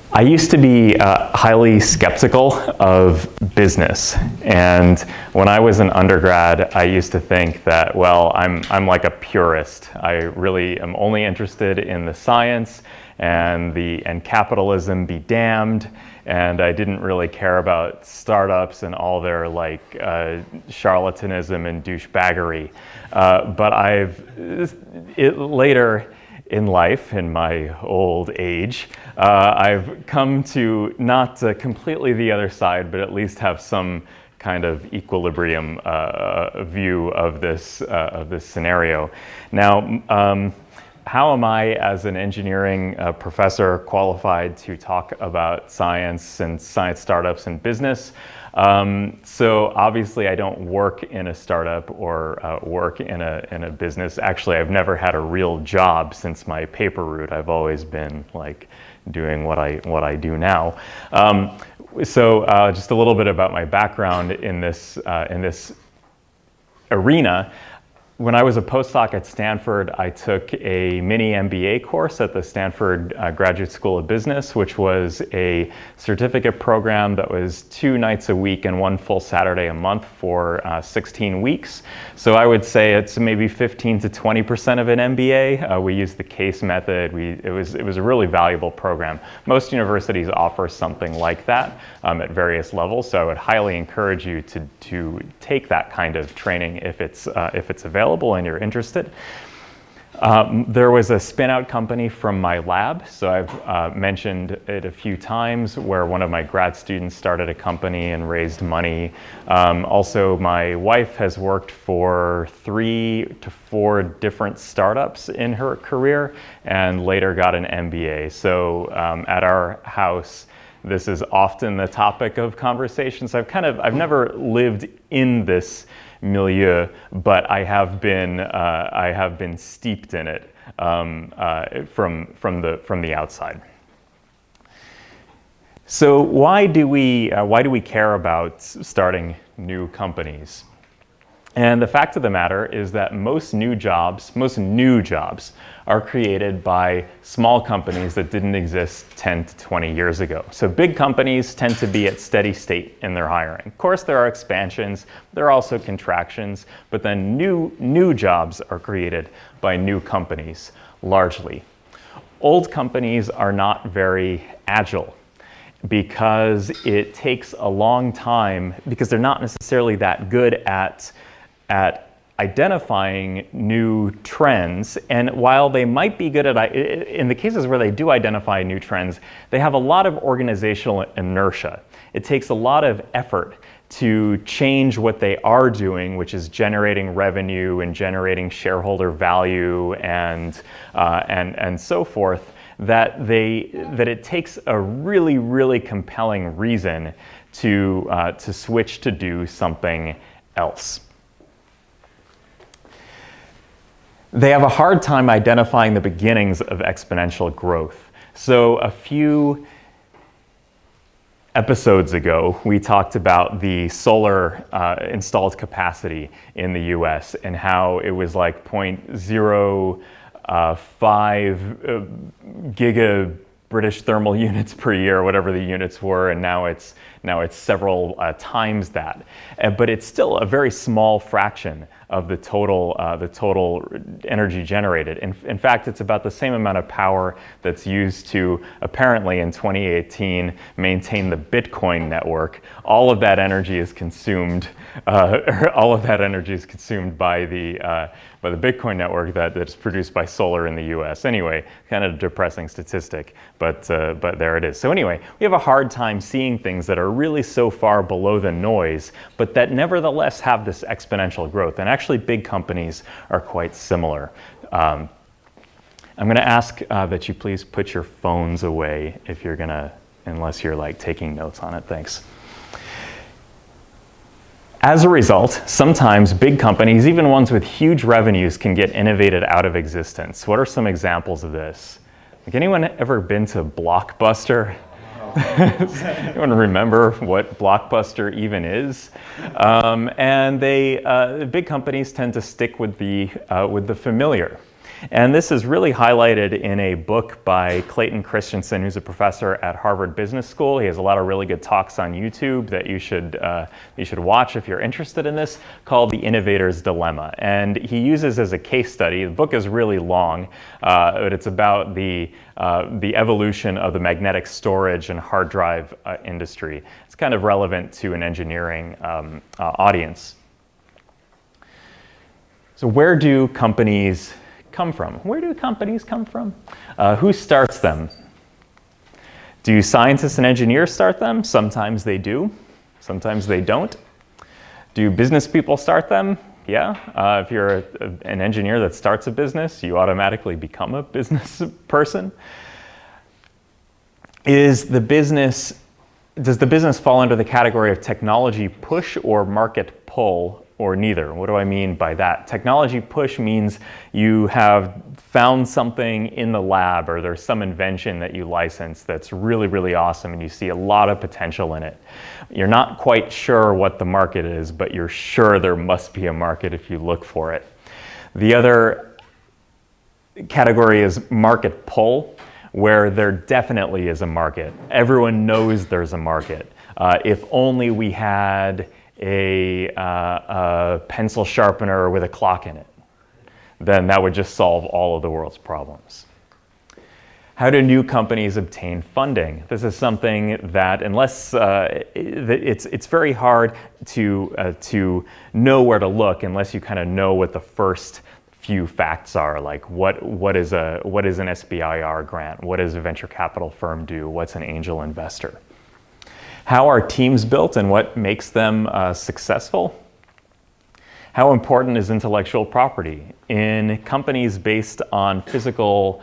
I used to be highly skeptical of business, and when I was an undergrad, I used to think that, well, I'm like a purist. I really am only interested in the science and capitalism be damned, and I didn't really care about startups and all their charlatanism and douchebaggery. But later in life, in my old age, I've come to not completely the other side, but at least have some kind of equilibrium view of this scenario. Now, how am I, as an engineering professor, qualified to talk about science and science startups and business? So obviously I don't work in a startup or work in a business. Actually, I've never had a real job since my paper route. I've always been doing what I do now. So just a little bit about my background in this arena. When I was a postdoc at Stanford, I took a mini MBA course at the Stanford Graduate School of Business, which was a certificate program that was 2 nights a week and 1 full Saturday a month for 16 weeks. So I would say it's maybe 15 to 20% of an MBA. We used the CASE method. It was a really valuable program. Most universities offer something like that at various levels. So I would highly encourage you to take that kind of training if it's available and you're interested. There was a spin-out company from my lab, so I've mentioned it a few times, where one of my grad students started a company and raised money. Also, my wife has worked for 3 to 4 different startups in her career and later got an MBA. So at our house, this is often the topic of conversations. I've never lived in this milieu, but I have been steeped in it from the outside. So why do we care about starting new companies? And the fact of the matter is that most new jobs are created by small companies that didn't exist 10 to 20 years ago. So big companies tend to be at steady state in their hiring. Of course, there are expansions, there are also contractions, but then new jobs are created by new companies, largely. Old companies are not very agile because it takes a long time, because they're not necessarily that good at identifying new trends. And while they might be good at, in the cases where they do identify new trends, they have a lot of organizational inertia. It takes a lot of effort to change what they are doing, which is generating revenue and generating shareholder value and so forth, that it takes a really, really compelling reason to switch to do something else. They have a hard time identifying the beginnings of exponential growth. So a few episodes ago, we talked about the solar installed capacity in the US and how it was like 0.05 giga British thermal units per year, whatever the units were, and now it's several times that. But it's still a very small fraction of the total energy generated. In fact, it's about the same amount of power that's used to, apparently in 2018, maintain the Bitcoin network. All of that energy is consumed. All of that energy is consumed by the Bitcoin network that's produced by solar in the U.S. Anyway, kind of a depressing statistic, but there it is. So anyway, we have a hard time seeing things that are really so far below the noise, but that nevertheless have this exponential growth. And actually, big companies are quite similar. I'm going to ask that you please put your phones away if you're going to, unless you're taking notes on it. Thanks. As a result, sometimes big companies, even ones with huge revenues, can get innovated out of existence. What are some examples of this? Anyone ever been to Blockbuster? Anyone remember what Blockbuster even is? And big companies tend to stick with the familiar. And this is really highlighted in a book by Clayton Christensen, who's a professor at Harvard Business School. He has a lot of really good talks on YouTube that you should watch if you're interested in this, called The Innovator's Dilemma. And he uses as a case study, the book is really long, but it's about the evolution of the magnetic storage and hard drive industry. It's kind of relevant to an engineering audience. So where do companies come from? Where do companies come from? Who starts them? Do scientists and engineers start them? Sometimes they do. Sometimes they don't. Do business people start them? Yeah. If you're an engineer that starts a business, you automatically become a business person. Does the business fall under the category of technology push or market pull, or neither? What do I mean by that? Technology push means you have found something in the lab, or there's some invention that you license that's really, really awesome, and you see a lot of potential in it. You're not quite sure what the market is, but you're sure there must be a market if you look for it. The other category is market pull, where there definitely is a market. Everyone knows there's a market. If only we had a pencil sharpener with a clock in it, then that would just solve all of the world's problems. How do new companies obtain funding? This is something that, unless it's very hard to know where to look unless you kind of know what the first few facts are, like what is an SBIR grant, what does a venture capital firm do, what's an angel investor. How are teams built and what makes them successful? How important is intellectual property? In companies based on physical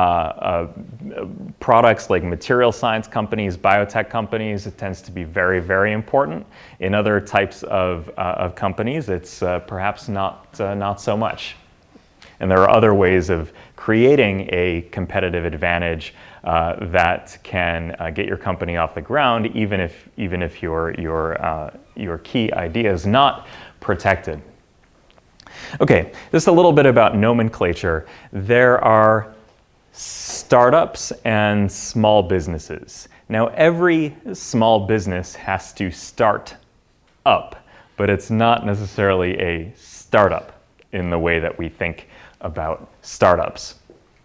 products like material science companies, biotech companies, it tends to be very, very important. In other types of companies, it's perhaps not so much. And there are other ways of creating a competitive advantage that can get your company off the ground, even if your key idea is not protected. Okay, just a little bit about nomenclature. There are startups and small businesses. Now, every small business has to start up, but it's not necessarily a startup in the way that we think about startups.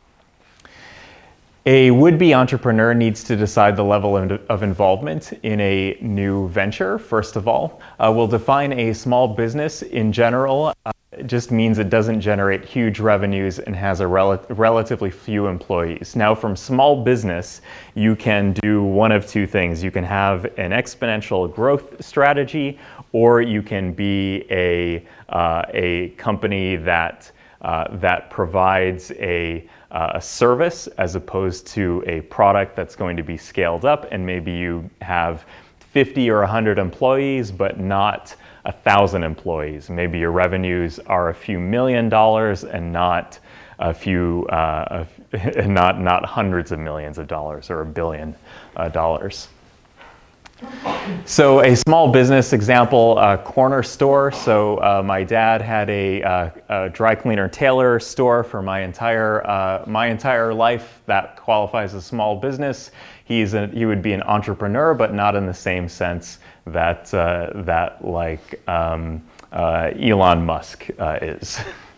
A would-be entrepreneur needs to decide the level of involvement in a new venture, first of all. We'll define a small business in general. It just means it doesn't generate huge revenues and has a relatively few employees. Now, from small business, you can do one of two things. You can have an exponential growth strategy, or you can be a company that provides a service as opposed to a product that's going to be scaled up, and maybe you have 50 or 100 employees, but not 1,000 employees. Maybe your revenues are a few $1 million and not a few, not hundreds of millions of dollars or $1 billion. So a small business example, corner store. So my dad had a dry cleaner tailor store for my entire life. That qualifies as small business. He would be an entrepreneur, but not in the same sense that Elon Musk is.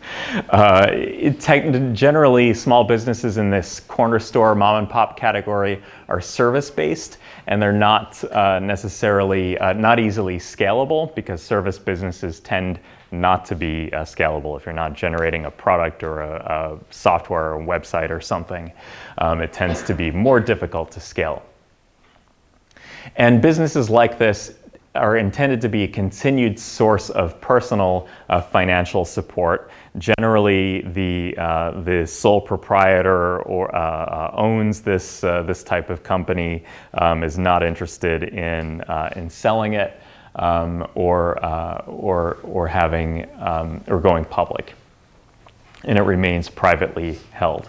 Generally, small businesses in this corner store, mom and pop category are service-based, and they're not necessarily not easily scalable, because service businesses tend not to be scalable. If you're not generating a product or a software or a website or something, it tends to be more difficult to scale. And businesses like this are intended to be a continued source of personal financial support. Generally, the sole proprietor or owns this type of company, is not interested in selling it or having or going public, and it remains privately held.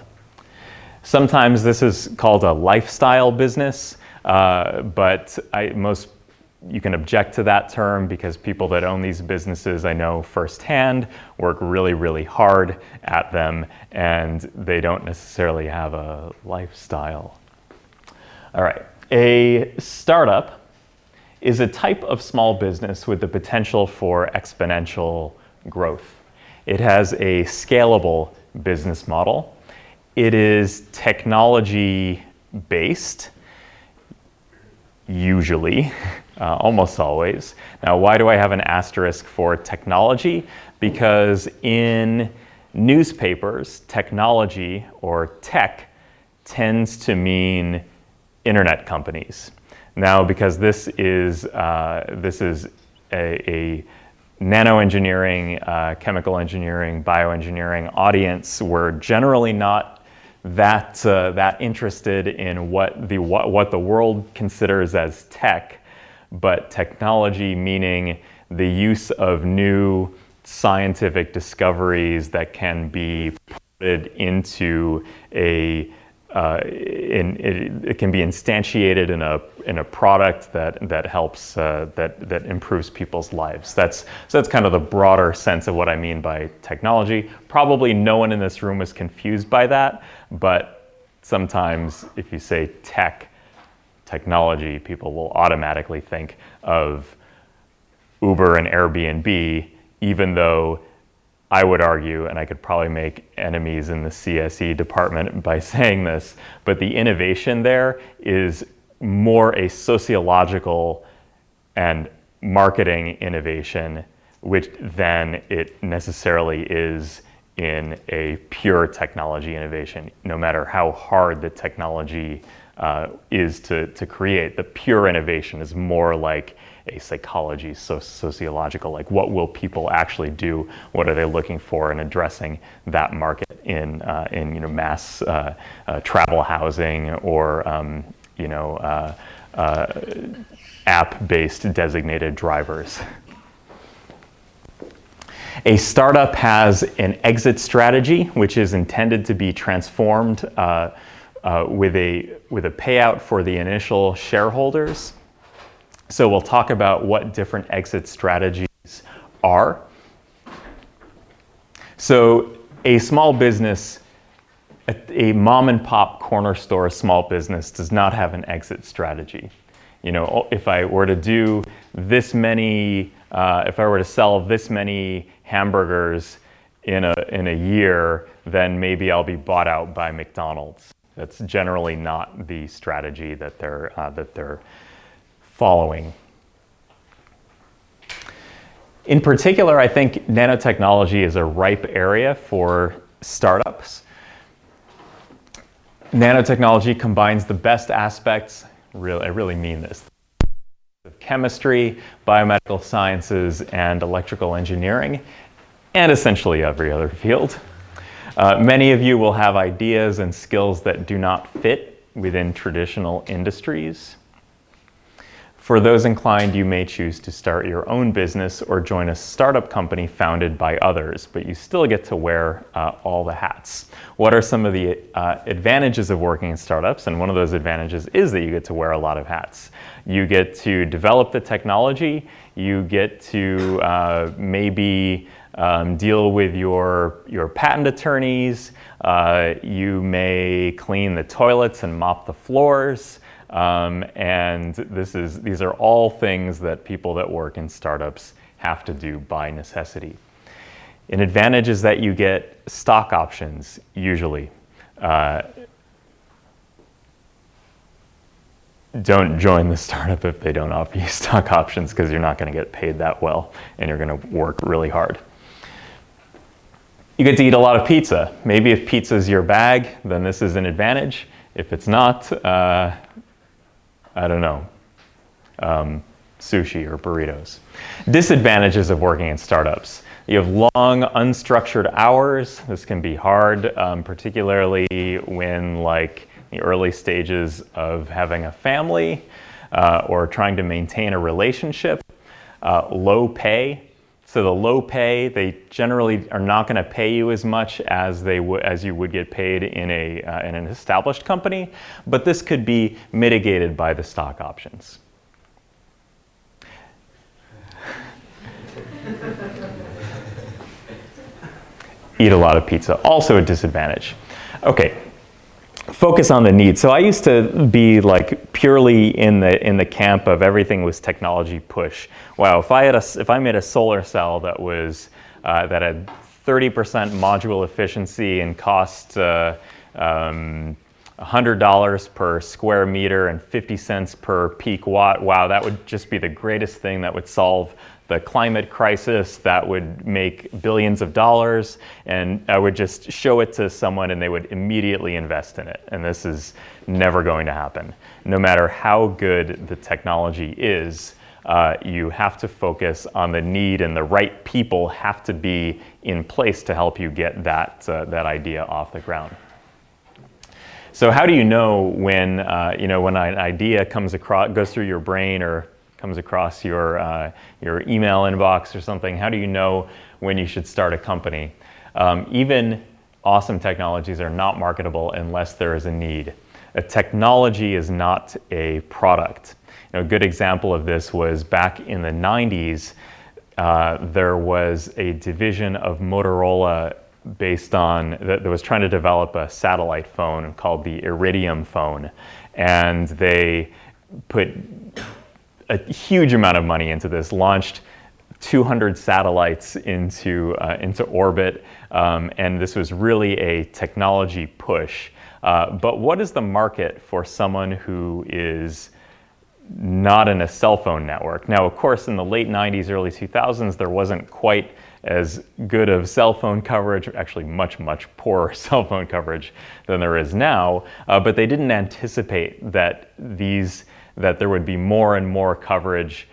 Sometimes this is called a lifestyle business, but most you can object to that term because people that own these businesses, I know firsthand, work really, really hard at them, and they don't necessarily have a lifestyle. All right, a startup is a type of small business with the potential for exponential growth. It has a scalable business model. It is technology-based, usually, almost always. Now, why do I have an asterisk for technology? Because in newspapers, technology or tech tends to mean internet companies. Now, because this is a nanoengineering, chemical engineering, bioengineering audience, we're generally not that interested in what the world considers as tech, but technology meaning the use of new scientific discoveries that can be put into it can be instantiated in a product that helps that improves people's lives. So that's kind of the broader sense of what I mean by technology. Probably no one in this room is confused by that, but sometimes if you say technology, people will automatically think of Uber and Airbnb, even though I would argue, and I could probably make enemies in the CSE department by saying this, but the innovation there is more a sociological and marketing innovation, which than it necessarily is in a pure technology innovation, no matter how hard the technology is to create. The pure innovation is more like a psychology, sociological, like what will people actually do? What are they looking for in addressing that market in mass travel housing or app-based designated drivers. A startup has an exit strategy, which is intended to be transformed with a payout for the initial shareholders. So we'll talk about what different exit strategies are. So a small business, a mom and pop corner store small business does not have an exit strategy. You know, if I were to do this many, if I were to sell this many hamburgers in a year, then maybe I'll be bought out by McDonald's. That's generally not the strategy that they're following. In particular, I think nanotechnology is a ripe area for startups. Nanotechnology combines the best aspects, I really mean this, of chemistry, biomedical sciences, and electrical engineering, and essentially every other field. Many of you will have ideas and skills that do not fit within traditional industries. For those inclined, you may choose to start your own business or join a startup company founded by others, but you still get to wear all the hats. What are some of the advantages of working in startups? And one of those advantages is that you get to wear a lot of hats. You get to develop the technology, you get to maybe deal with your patent attorneys, you may clean the toilets and mop the floors. And these are all things that people that work in startups have to do by necessity. An advantage is that you get stock options, usually. Don't join the startup if they don't offer you stock options, because you're not going to get paid that well and you're going to work really hard. You get to eat a lot of pizza. Maybe if pizza is your bag, then this is an advantage. If it's not, I don't know, sushi or burritos. Disadvantages of working in startups. You have long, unstructured hours. This can be hard, particularly when like the early stages of having a family or trying to maintain a relationship. Low pay. So the low pay, they generally are not going to pay you as much as you would get paid in an established company, but this could be mitigated by the stock options. eat a lot of pizza, also a disadvantage. Okay, focus on the need. So I used to be like purely in the camp of everything was technology push. Wow, if I made a solar cell that was that had 30% module efficiency and cost $100 per square meter and 50 cents per peak watt, wow, that would just be the greatest thing that would solve the climate crisis, that would make billions of dollars, and I would just show it to someone and they would immediately invest in it. And this is never going to happen. No matter how good the technology is, you have to focus on the need, and the right people have to be in place to help you get that idea off the ground. So how do you know when when an idea goes through your brain or comes across your email inbox or something? How do you know when you should start a company? Even awesome technologies are not marketable unless there is a need. A technology is not a product. A good example of this was back in the 90s. There was a division of Motorola that was trying to develop a satellite phone called the Iridium phone, and they put a huge amount of money into this, launched 200 satellites into orbit, and this was really a technology push. But what is the market for someone who is not in a cell phone network? Now, of course, in the late 90s, early 2000s, there wasn't quite as good of cell phone coverage, actually much, much poorer cell phone coverage than there is now, but they didn't anticipate that there would be more and more coverage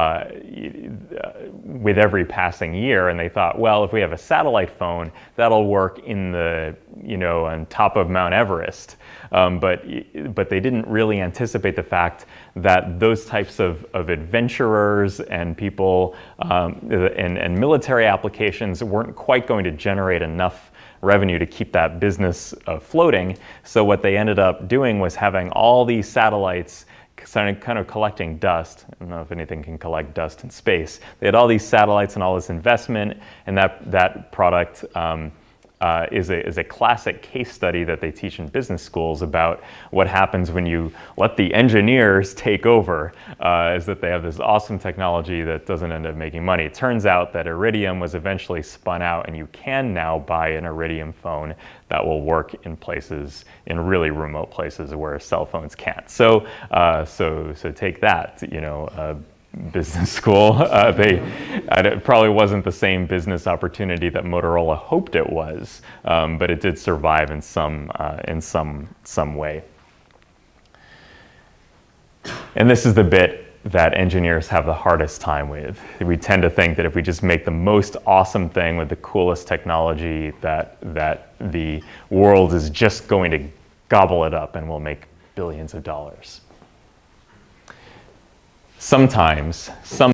with every passing year, and they thought, well, if we have a satellite phone, that'll work on top of Mount Everest. But they didn't really anticipate the fact that those types of adventurers and people and military applications weren't quite going to generate enough revenue to keep that business floating. So what they ended up doing was having all these satellites kind of collecting dust. I don't know if anything can collect dust in space. They had all these satellites and all this investment, and that product is a classic case study that they teach in business schools about what happens when you let the engineers take over, is that they have this awesome technology that doesn't end up making money. It turns out that Iridium was eventually spun out, and you can now buy an Iridium phone that will work in really remote places where cell phones can't. So take that, business school. It probably wasn't the same business opportunity that Motorola hoped it was, but it did survive in some way. And this is the bit that engineers have the hardest time with. We tend to think that if we just make the most awesome thing with the coolest technology, that the world is just going to gobble it up and we'll make billions of dollars. Sometimes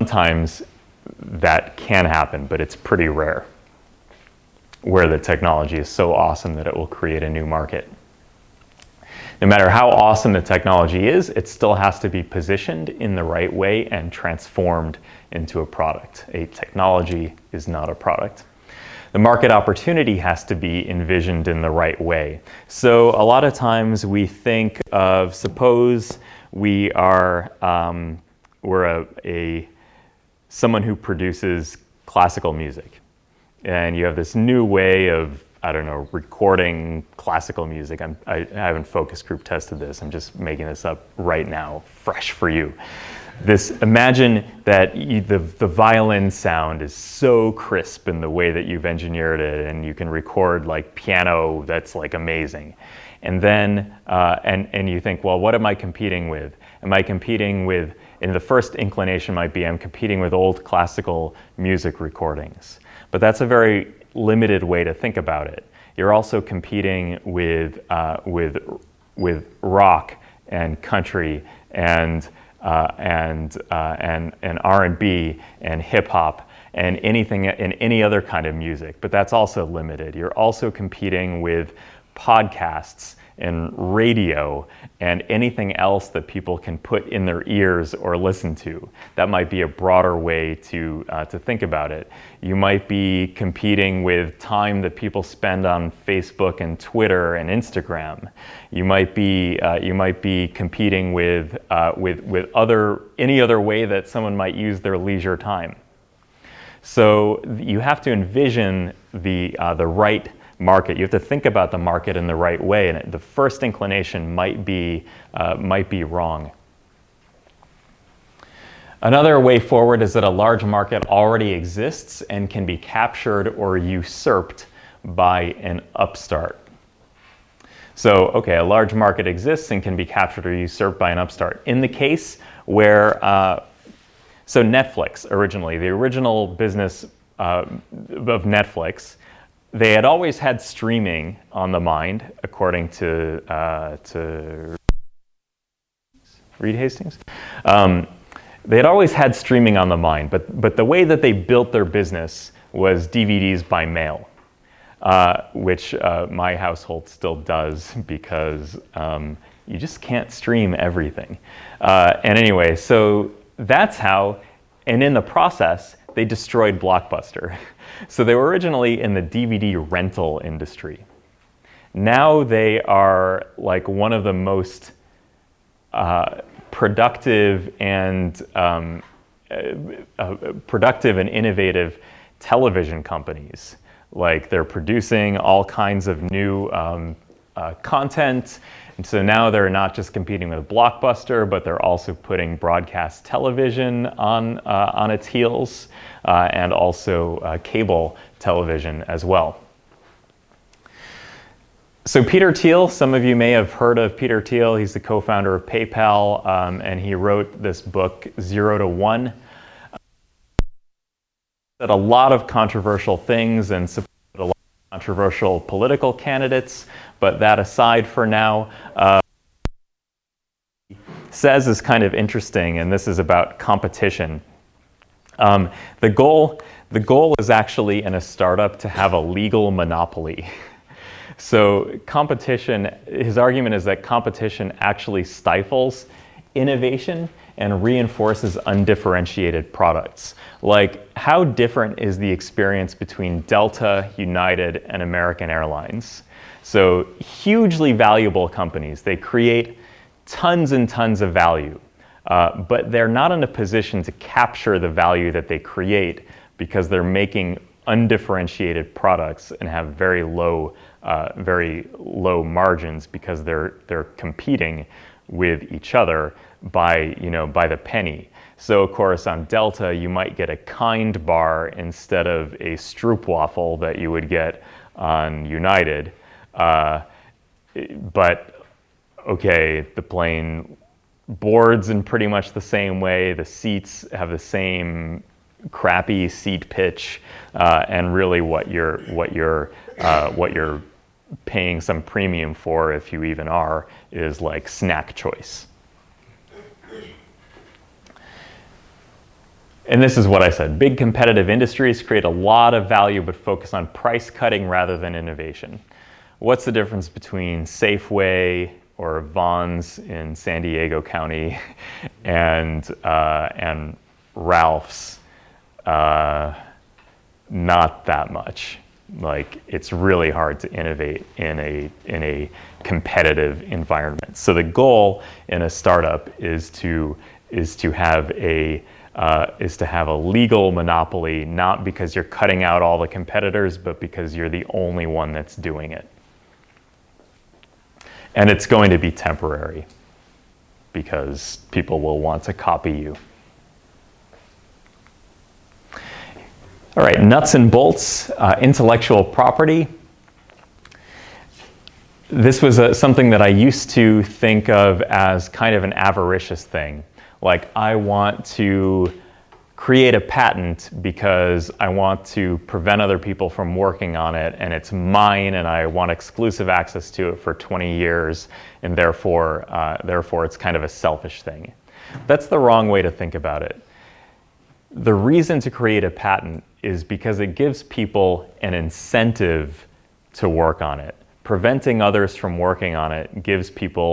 that can happen, but it's pretty rare, where the technology is so awesome that it will create a new market. No matter how awesome the technology is, it still has to be positioned in the right way and transformed into a product. A technology is not a product. The market opportunity has to be envisioned in the right way. So a lot of times we think of, suppose we're someone who produces classical music, and you have this new way of, recording classical music. I haven't focus group tested this. I'm just making this up right now, fresh for you. Imagine that the violin sound is so crisp in the way that you've engineered it, and you can record like piano that's like amazing. And then, and you think, well, what am I competing with? Am I competing with, and the first inclination might be, I'm competing with old classical music recordings. But that's a very limited way to think about it. You're also competing with rock and country and R&B and hip hop and anything and any other kind of music. But that's also limited. You're also competing with podcasts and radio and anything else that people can put in their ears or listen to. That might be a broader way to think about it. You might be competing with time that people spend on Facebook and Twitter and Instagram. You might be competing with any other way that someone might use their leisure time. So you have to envision the right market. You have to think about the market in the right way, and the first inclination might be wrong. Another way forward is that a large market already exists and can be captured or usurped by an upstart. So, okay, a large market exists and can be captured or usurped by an upstart. In the case where, so Netflix originally, the original business of Netflix, they had always had streaming on the mind, according to Reed Hastings. They had always had streaming on the mind, but the way that they built their business was DVDs by mail, which my household still does because you just can't stream everything. And anyway, so that's how, and in the process, they destroyed Blockbuster. So they were originally in the DVD rental industry. Now they are like one of the most productive and innovative television companies. Like they're producing all kinds of new content. And so now they're not just competing with Blockbuster, but they're also putting broadcast television on its heels, and also cable television as well. So Peter Thiel, some of you may have heard of Peter Thiel. He's the co-founder of PayPal, and he wrote this book, 0 to 1. Said a lot of controversial things and supported a lot of controversial political candidates, but that aside for now, says is kind of interesting, and this is about competition. The goal is actually in a startup to have a legal monopoly. So competition, his argument is that competition actually stifles innovation and reinforces undifferentiated products. Like, how different is the experience between Delta, United, and American Airlines? So hugely valuable companies. They create tons and tons of value, but they're not in a position to capture the value that they create because they're making undifferentiated products and have very low margins because they're competing with each other by the penny. So of course on Delta you might get a Kind bar instead of a Stroopwafel that you would get on United, but okay, the plane boards in pretty much the same way, the seats have the same crappy seat pitch, and really what you're paying some premium for, if you even are, is like snack choice. And this is what I said, big competitive industries create a lot of value but focus on price cutting rather than innovation. What's the difference between Safeway or Vons in San Diego County and Ralph's? Not that much. Like, it's really hard to innovate in a competitive environment. So the goal in a startup is to have a legal monopoly, not because you're cutting out all the competitors, but because you're the only one that's doing it. And it's going to be temporary because people will want to copy you. All right, nuts and bolts, intellectual property. This was something that I used to think of as kind of an avaricious thing. Like, I want to create a patent because I want to prevent other people from working on it, and it's mine, and I want exclusive access to it for 20 years, and therefore it's kind of a selfish thing. That's the wrong way to think about it. The reason to create a patent is because it gives people an incentive to work on it. preventing others from working on it gives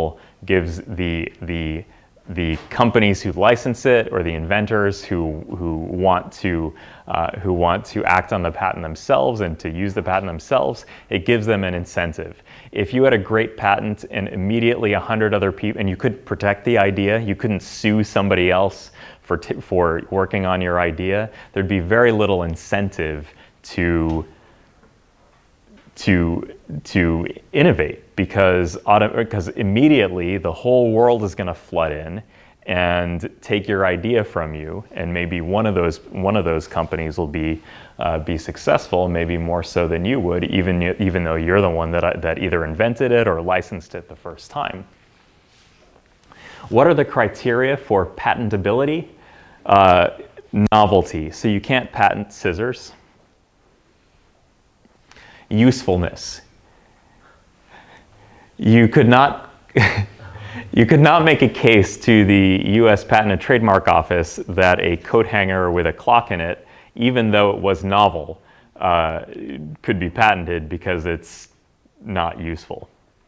the companies who license it, or the inventors who want to act on the patent themselves and to use the patent themselves, it gives them an incentive. If you had a great patent and immediately 100 other people, and you could protect the idea, you couldn't sue somebody else for working on your idea, there'd be very little incentive to innovate, because immediately the whole world is going to flood in and take your idea from you, and maybe one of those companies will be successful, maybe more so than you would, even though you're the one that either invented it or licensed it the first time. What are the criteria for patentability? Novelty. So you can't patent scissors. Usefulness. You could not make a case to the U.S. Patent and Trademark Office that a coat hanger with a clock in it, even though it was novel, could be patented because it's not useful.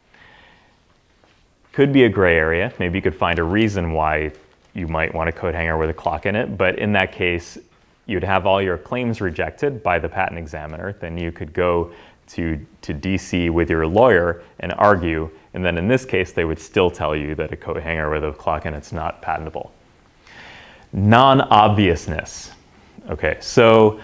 Could be a gray area. Maybe you could find a reason why you might want a coat hanger with a clock in it, but in that case, you'd have all your claims rejected by the patent examiner. Then you could go to DC with your lawyer and argue, and then in this case, they would still tell you that a coat hanger with a clock in it's not patentable. Non-obviousness. Okay, so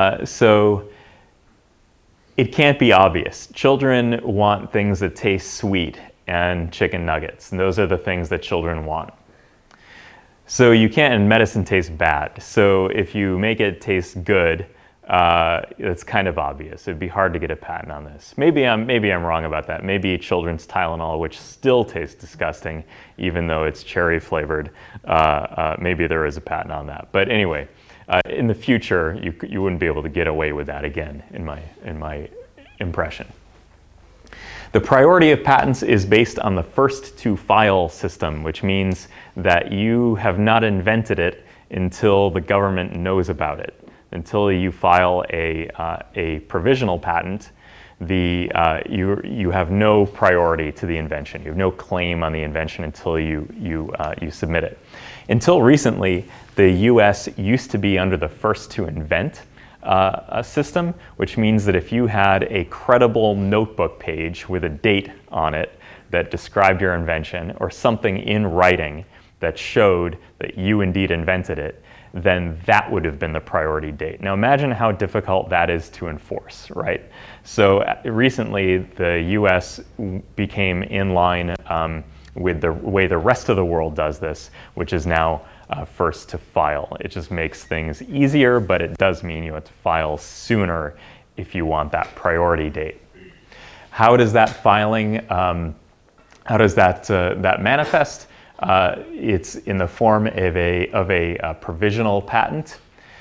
it can't be obvious. Children want things that taste sweet and chicken nuggets, and those are the things that children want. So you can't, and medicine tastes bad. So if you make it taste good, it's kind of obvious. It'd be hard to get a patent on this. Maybe I'm wrong about that. Maybe children's Tylenol, which still tastes disgusting, even though it's cherry flavored, maybe there is a patent on that. But anyway, in the future, you wouldn't be able to get away with that again, in my impression. The priority of patents is based on the first to file system, which means that you have not invented it until the government knows about it. Until you file a provisional patent, you have no priority to the invention. You have no claim on the invention until you submit it. Until recently, the U.S. used to be under the first to invent a system, which means that if you had a credible notebook page with a date on it that described your invention, or something in writing that showed that you indeed invented it, then that would have been the priority date. Now imagine how difficult that is to enforce, right? So recently the US became in line with the way the rest of the world does this, which is now first to file. It just makes things easier, but it does mean you have to file sooner if you want that priority date. How does that filing, how does that manifest? It's in the form of a provisional patent.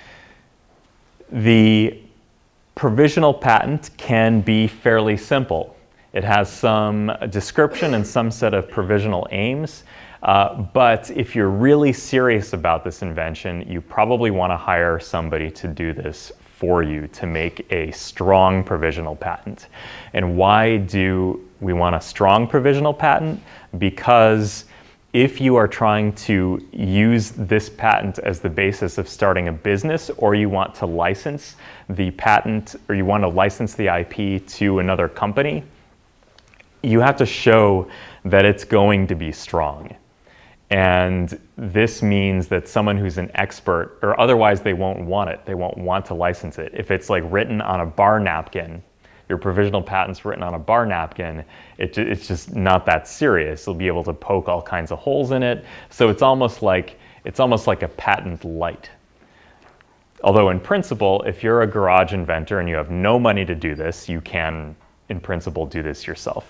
The provisional patent can be fairly simple. It has some description and some set of provisional aims, but if you're really serious about this invention, you probably want to hire somebody to do this for you to make a strong provisional patent. And why do we want a strong provisional patent? Because if you are trying to use this patent as the basis of starting a business, or you want to license the patent, or you want to license the IP to another company, you have to show that it's going to be strong. And this means that someone who's an expert, or otherwise they won't want it, they won't want to license it. If it's like written on a bar napkin, your provisional patent's written on a bar napkin, it's just not that serious. You'll be able to poke all kinds of holes in it. So it's almost like a patent light. Although in principle, if you're a garage inventor and you have no money to do this, you can, in principle, do this yourself.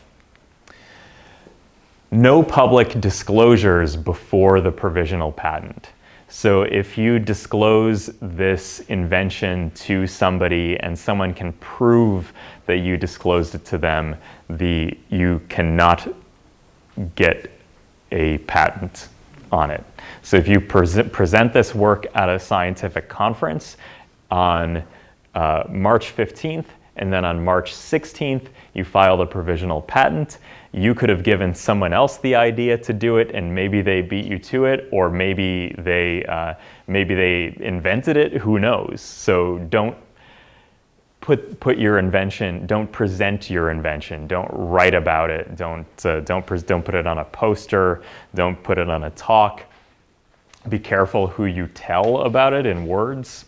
No public disclosures before the provisional patent. So if you disclose this invention to somebody and someone can prove that you disclosed it to them, you cannot get a patent on it. So if you present this work at a scientific conference on March 15th and then on March 16th, you file the provisional patent. You could have given someone else the idea to do it, and maybe they beat you to it, or maybe they invented it. Who knows? So don't put your invention. Don't present your invention. Don't write about it. Don't put it on a poster. Don't put it on a talk. Be careful who you tell about it in words.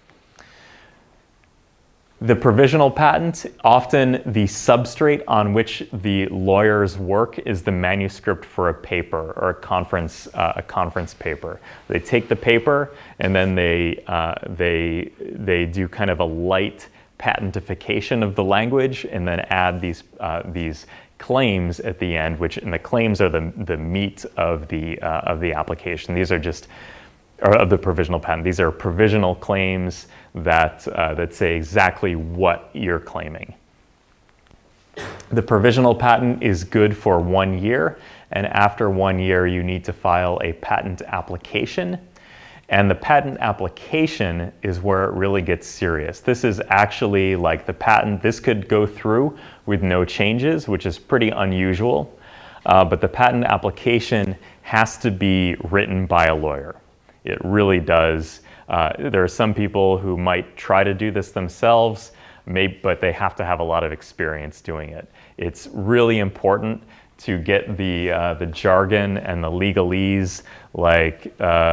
The provisional patent, often the substrate on which the lawyers work is the manuscript for a paper or a conference paper. They take the paper and then they do kind of a light patentification of the language and then add these claims at the end, and the claims are the meat of the application. These are just of the provisional patent. These are provisional claims that say exactly what you're claiming. The provisional patent is good for 1 year, and after 1 year, you need to file a patent application. And the patent application is where it really gets serious. This is actually like the patent. This could go through with no changes, which is pretty unusual. But the patent application has to be written by a lawyer. It really does. There are some people who might try to do this themselves, but they have to have a lot of experience doing it. It's really important to get the jargon and the legalese, like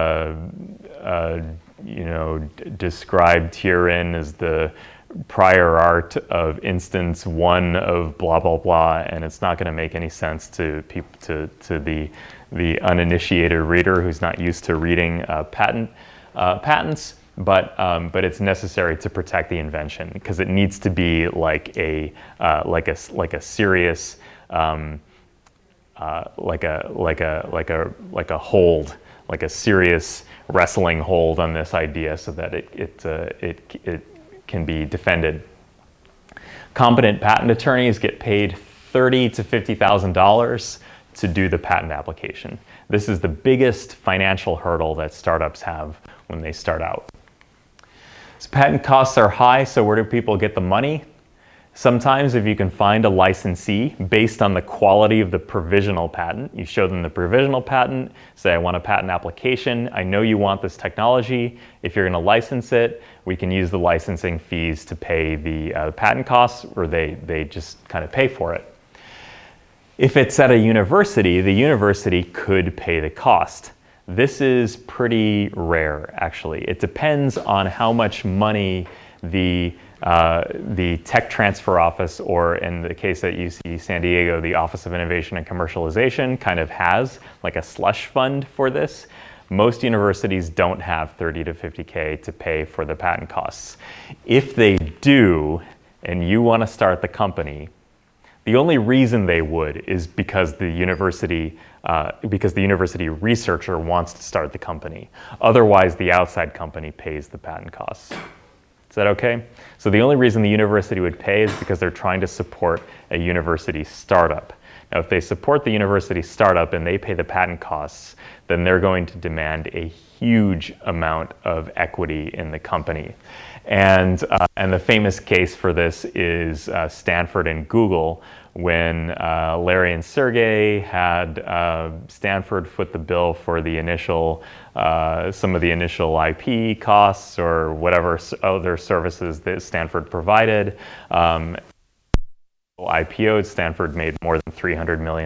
described herein as the prior art of instance one of blah blah blah, and it's not going to make any sense to people to the uninitiated reader who's not used to reading patents. But it's necessary to protect the invention because it needs to be like a serious hold, like a serious wrestling hold on this idea, so that it can be defended. Competent patent attorneys get paid $30,000 to $50,000 to do the patent application. This is the biggest financial hurdle that startups have when they start out. So patent costs are high, so where do people get the money? Sometimes if you can find a licensee based on the quality of the provisional patent, you show them the provisional patent, say I want a patent application, I know you want this technology, if you're going to license it, we can use the licensing fees to pay the patent costs, or they just kind of pay for it. If it's at a university, the university could pay the cost. This is pretty rare, actually. It depends on how much money the Tech Transfer Office, or in the case at UC San Diego, the Office of Innovation and Commercialization, kind of has like a slush fund for this. Most universities don't have $30,000 to $50,000 to pay for the patent costs. If they do, and you want to start the company, the only reason they would is because the university researcher wants to start the company. Otherwise, the outside company pays the patent costs. Is that okay? So the only reason the university would pay is because they're trying to support a university startup. Now, if they support the university startup and they pay the patent costs, then they're going to demand a huge amount of equity in the company. And the famous case for this is Stanford and Google, when Larry and Sergey had Stanford foot the bill for the initial, some of the initial IP costs or whatever other services that Stanford provided. IPO'd, Stanford made more than $300 million.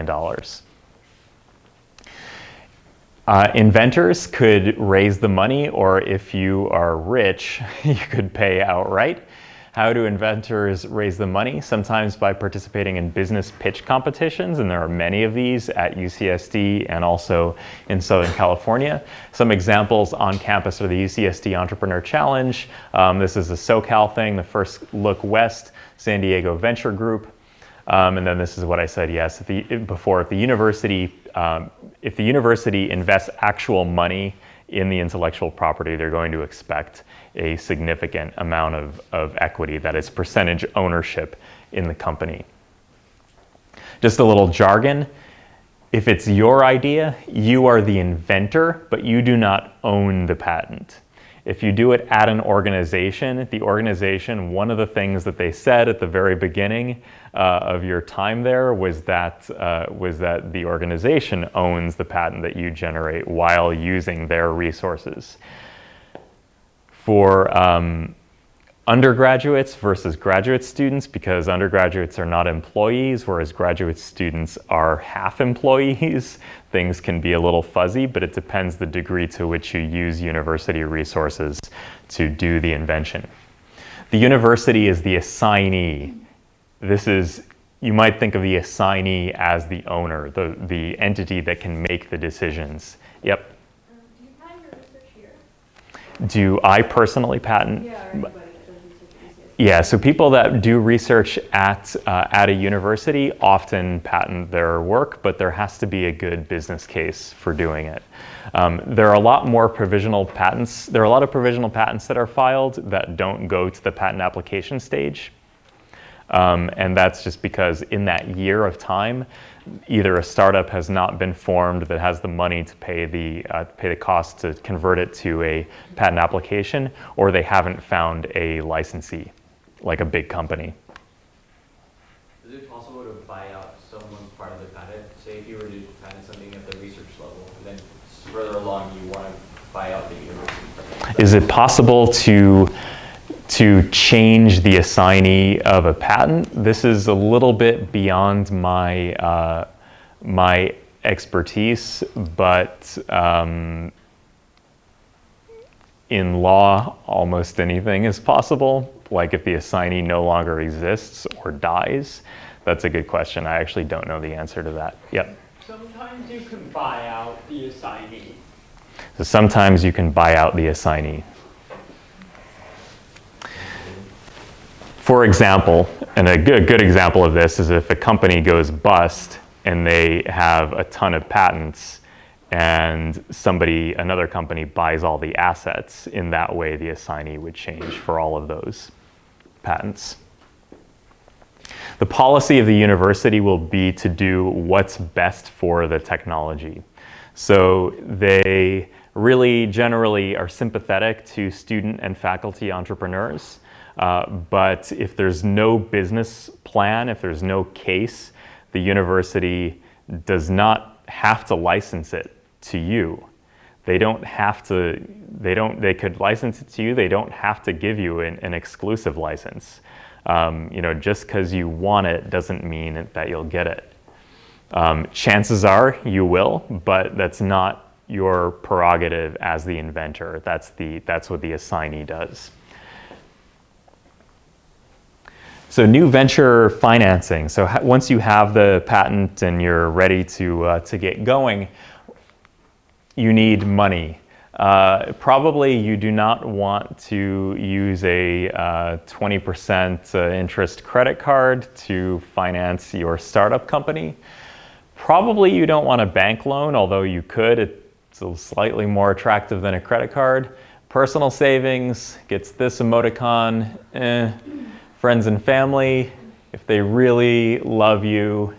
Inventors could raise the money, or if you are rich, you could pay outright. How do inventors raise the money? Sometimes by participating in business pitch competitions, and there are many of these at UCSD and also in Southern California. Some examples on campus are the UCSD Entrepreneur Challenge. This is a SoCal thing, the First Look West San Diego Venture Group. And then this is what I said, yes, before, if the university invests actual money in the intellectual property, they're going to expect a significant amount of equity, that is percentage ownership in the company. Just a little jargon. If it's your idea, you are the inventor, but you do not own the patent. If you do it at an organization, the organization, one of the things that they said at the very beginning of your time there was that the organization owns the patent that you generate while using their resources. For undergraduates versus graduate students, because undergraduates are not employees, whereas graduate students are half employees, things can be a little fuzzy, but it depends the degree to which you use university resources to do the invention. The university is the assignee. You might think of the assignee as the owner, the entity that can make the decisions. Yep. Do you patent your research here? Do I personally patent? Yeah, or anybody that does research at UCSD. Yeah, so people that do research at a university often patent their work, but there has to be a good business case for doing it. There are a lot more provisional patents. There are a lot of provisional patents that are filed that don't go to the patent application stage. And that's just because in that year of time, either a startup has not been formed that has the money to pay the cost to convert it to a patent application, or they haven't found a licensee, like a big company. Is it possible to buy out someone's part of the patent? Say if you were to patent something at the research level, and then further along you want to buy out the university? Is it possible to change the assignee of a patent? This is a little bit beyond my my expertise, but in law, almost anything is possible. Like if the assignee no longer exists or dies. That's a good question. I actually don't know the answer to that. Yep. Sometimes you can buy out the assignee. So sometimes you can buy out the assignee. For example, and a good example of this is if a company goes bust and they have a ton of patents and another company buys all the assets, in that way the assignee would change for all of those patents. The policy of the university will be to do what's best for the technology. So they really generally are sympathetic to student and faculty entrepreneurs. But if there's no business plan, if there's no case, the university does not have to license it to you. They could license it to you, they don't have to give you an exclusive license. Just because you want it doesn't mean that you'll get it. Chances are you will, but that's not your prerogative as the inventor. That's what the assignee does. So new venture financing. So once you have the patent and you're ready to get going, you need money. Probably you do not want to use a 20% interest credit card to finance your startup company. Probably you don't want a bank loan, although you could. It's slightly more attractive than a credit card. Personal savings gets this emoticon. Friends and family, if they really love you.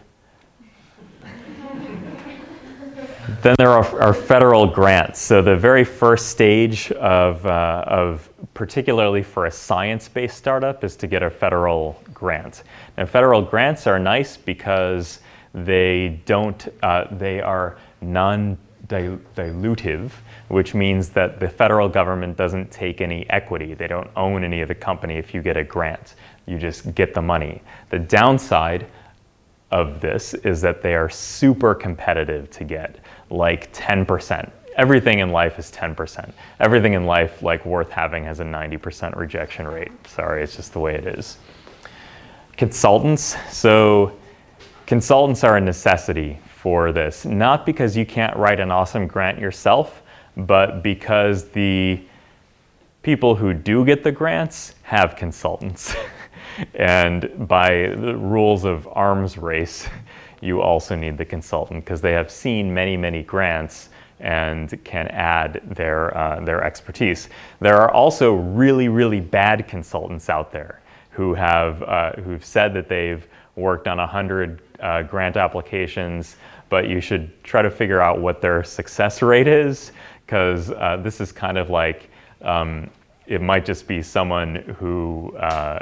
Then there are federal grants. So the very first stage of particularly for a science-based startup is to get a federal grant. Now federal grants are nice because they are non-dilutive, which means that the federal government doesn't take any equity. They don't own any of the company if you get a grant. You just get the money. The downside of this is that they are super competitive to get, like 10%. Everything in life is 10%. Everything in life, like worth having, has a 90% rejection rate. Sorry, it's just the way it is. Consultants. So consultants are a necessity for this, not because you can't write an awesome grant yourself, but because the people who do get the grants have consultants. And by the rules of arms race, you also need the consultant because they have seen many, many grants and can add their expertise. There are also really, really bad consultants out there who've said that they've worked on 100 grant applications, but you should try to figure out what their success rate is, because this is kind of like It might just be someone who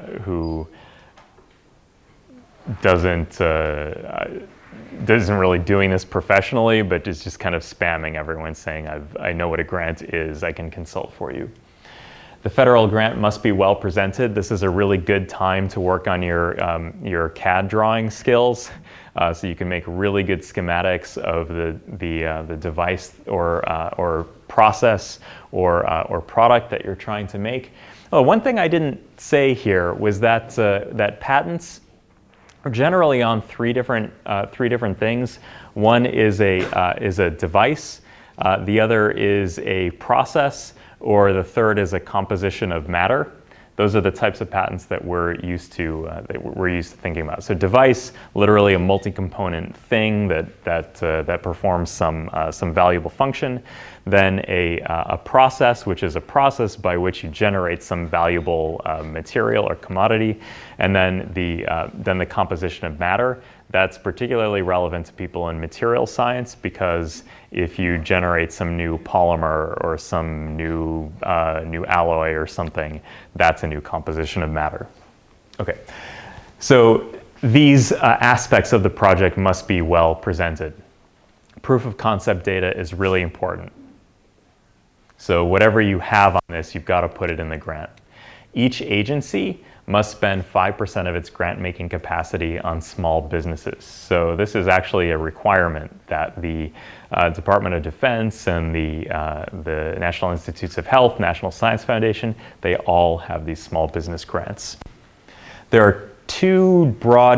doesn't really doing this professionally, but is just kind of spamming everyone saying, I know what a grant is, I can consult for you. The federal grant must be well presented. This is a really good time to work on your CAD drawing skills, so you can make really good schematics of the device or process or product that you're trying to make. Oh, one thing I didn't say here was that that patents are generally on three different things. One is a device, the other is a process, or the third is a composition of matter. Those are the types of patents that we're used to thinking about. So device, literally a multi-component thing that performs some valuable function. Then a process, which is a process by which you generate some valuable material or commodity. And then the composition of matter. That's particularly relevant to people in material science, because if you generate some new polymer or some new alloy or something, that's a new composition of matter. Okay, so these aspects of the project must be well presented. Proof of concept data is really important. So whatever you have on this, you've got to put it in the grant. Each agency must spend 5% of its grant-making capacity on small businesses. So this is actually a requirement that the Department of Defense and the National Institutes of Health, National Science Foundation, they all have these small business grants. There are two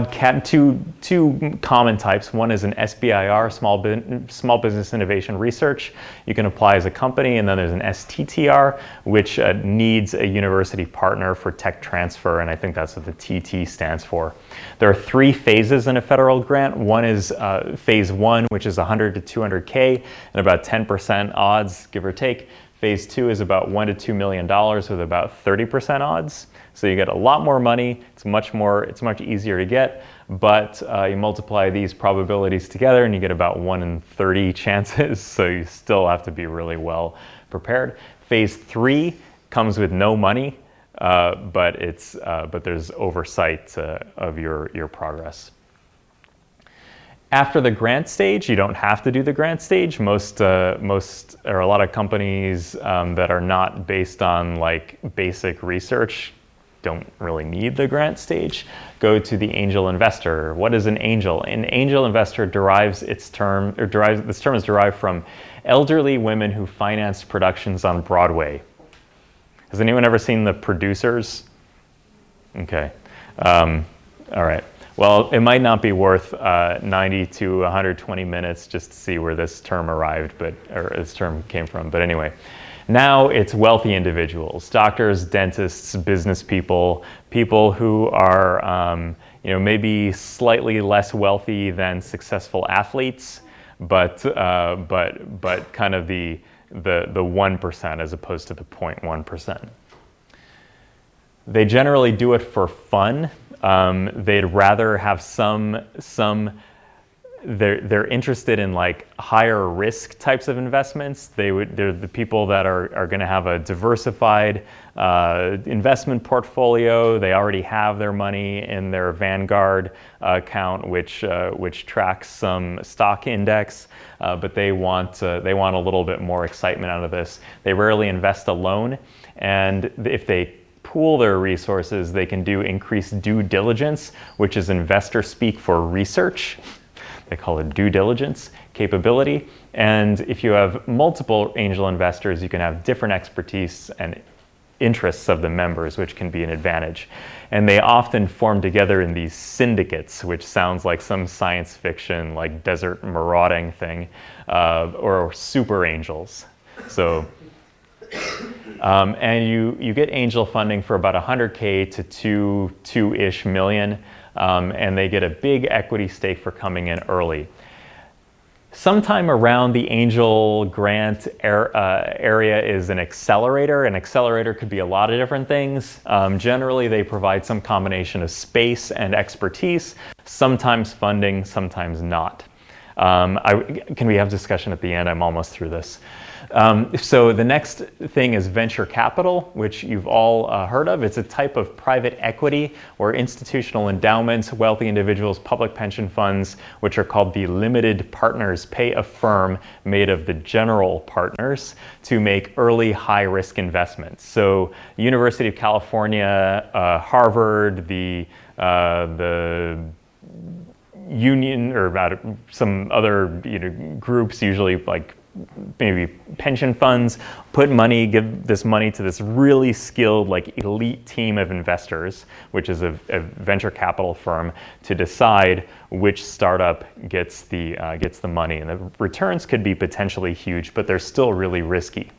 common types. One is an SBIR, Small Business Innovation Research. You can apply as a company, and then there's an STTR, which needs a university partner for tech transfer, and I think that's what the TT stands for. There are three phases in a federal grant. One is phase 1, which is 100 to 200K, and about 10% odds, give or take. Phase 2 is about $1 to $2 million with about 30% odds. So you get a lot more money. It's much easier to get, but you multiply these probabilities together and you get about 1 in 30 chances. So you still have to be really well prepared. Phase 3 comes with no money, but there's oversight of your progress. After the grant stage, you don't have to do the grant stage. Most or a lot of companies that are not based on like basic research don't really need the grant stage. Go to the angel investor. What is an angel? An angel investor this term is derived from elderly women who financed productions on Broadway. Has anyone ever seen The Producers? Okay. All right. Well, it might not be worth 90 to 120 minutes just to see where this term this term came from. But anyway, now it's wealthy individuals, doctors, dentists, business people, people who are maybe slightly less wealthy than successful athletes, but kind of the 1% as opposed to the 0.1%. They generally do it for fun. They'd rather have they're interested in like higher risk types of investments. They're the people that are going to have a diversified investment portfolio. They already have their money in their Vanguard account, which tracks some stock index, but they want a little bit more excitement out of this. They rarely invest alone, and if they pool their resources, they can do increased due diligence, which is investor speak for research. They call it due diligence capability. And if you have multiple angel investors, you can have different expertise and interests of the members, which can be an advantage. And they often form together in these syndicates, which sounds like some science fiction, like desert marauding thing, or super angels. So, and you get angel funding for about 100K to two-ish million. And they get a big equity stake for coming in early. Sometime around the angel grant area is an accelerator. An accelerator could be a lot of different things. Generally, they provide some combination of space and expertise, sometimes funding, sometimes not. Can we have discussion at the end? I'm almost through this. So the next thing is venture capital, which you've all heard of. It's a type of private equity where institutional endowments, wealthy individuals, public pension funds, which are called the limited partners, pay a firm made of the general partners to make early high-risk investments. So University of California, Harvard, the union, or about some other groups, usually like maybe pension funds, put money, give this money to this really skilled, like elite team of investors, which is a venture capital firm, to decide which startup gets the money. And the returns could be potentially huge, but they're still really risky.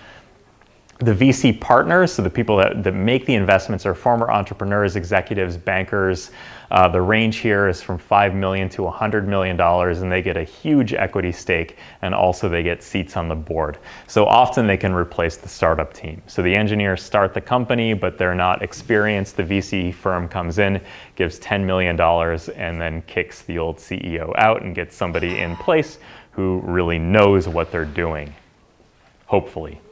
The VC partners, so the people that make the investments, are former entrepreneurs, executives, bankers. The range here is from $5 million to $100 million, and they get a huge equity stake, and also they get seats on the board. So often they can replace the startup team. So the engineers start the company, but they're not experienced. The VC firm comes in, gives $10 million, and then kicks the old CEO out and gets somebody in place who really knows what they're doing, hopefully.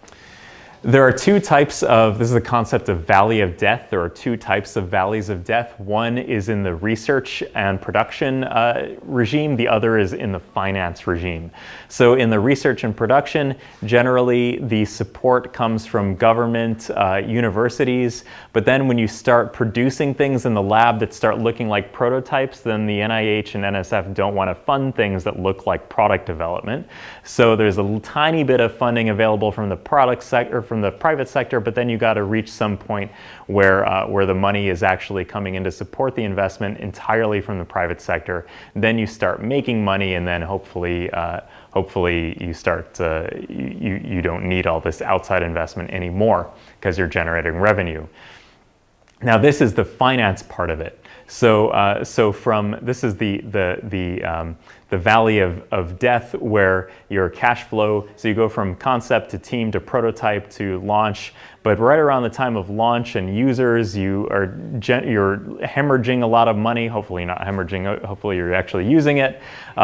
There are two types of, this is the concept of valley of death. There are two types of valleys of death. One is in the research and production regime. The other is in the finance regime. So in the research and production, generally the support comes from government, universities. But then when you start producing things in the lab that start looking like prototypes, then the NIH and NSF don't want to fund things that look like product development. So there's a tiny bit of funding available from the product sector, from the private sector, but then you got to reach some point where the money is actually coming in to support the investment entirely from the private sector. Then you start making money, and then hopefully you start you don't need all this outside investment anymore because you're generating revenue. Now this is the finance part of it. So from this is the valley of death, where your cash flow, so you go from concept to team to prototype to launch, but right around the time of launch and users, you're hemorrhaging a lot of money. Hopefully not hemorrhaging, hopefully you're actually using it.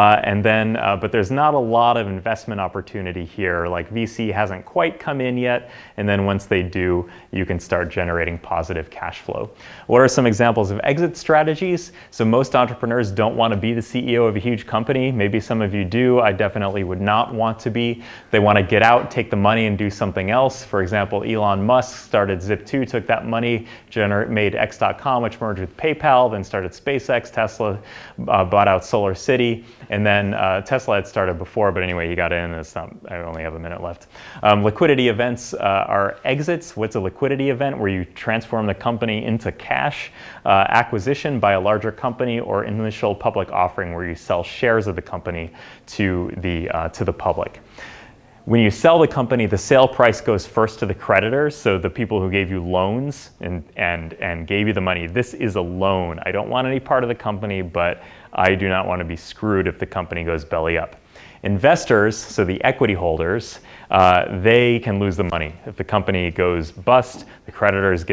But there's not a lot of investment opportunity here. Like VC hasn't quite come in yet, and then once they do, you can start generating positive cash flow. What are some examples of exit strategies? So most entrepreneurs don't want to be the CEO of a huge company. Maybe some of you do. I definitely would not want to be. They want to get out, take the money, and do something else. For example, Elon Musk started Zip2, took that money, made X.com, which merged with PayPal, then started SpaceX. Tesla bought out SolarCity, and then Tesla had started before, but anyway, he got in. I only have a minute left. Liquidity events are exits. What's a liquidity event? Where you transform the company into cash. Acquisition by a larger company, or initial public offering, where you sell shares of the company to the public. When you sell the company, the sale price goes first to the creditors, so the people who gave you loans and gave you the money. This is a loan. I don't want any part of the company, but I do not want to be screwed if the company goes belly up. Investors, so the equity holders, they can lose the money. If the company goes bust, the creditors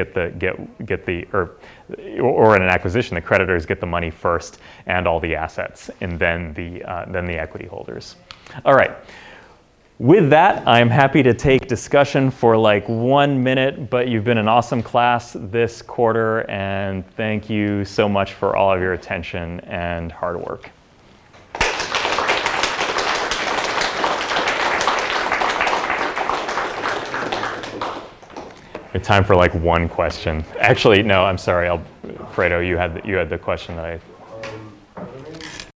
or in an acquisition, the creditors get the money first and all the assets, and then the equity holders. All right. With that, I'm happy to take discussion for like 1 minute, but you've been an awesome class this quarter, and thank you so much for all of your attention and hard work. We have time for like one question. Actually, no, I'm sorry. Fredo, you had the question that I